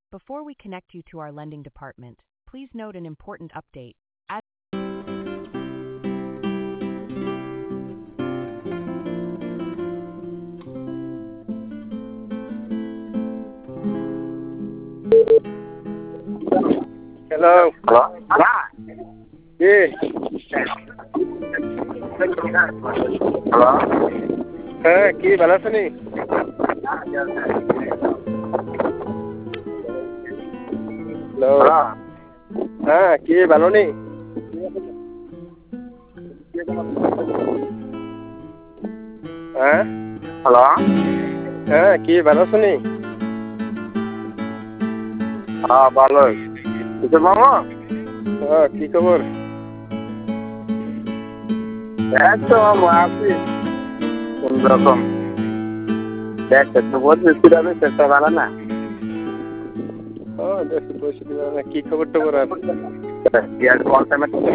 Before we connect you to our lending department, please note an important update. As hello hello কে hello হ্যাঁ কি ভালো আছেন? Hello hello হ্যাঁ কি ভালো নেই? হ্যাঁ হ্যালো হ্যাঁ কি ভালো আছেন? হ্যাঁ ভালোই কিছু মামা হ্যাঁ কি খবর? একদম মামা আছি কোন রকম দেখতে তো বলছি আমি চেষ্টা ভালো না ও দেশে বসে দিলাম না, কি খবর টবর আর? কি আর বলতে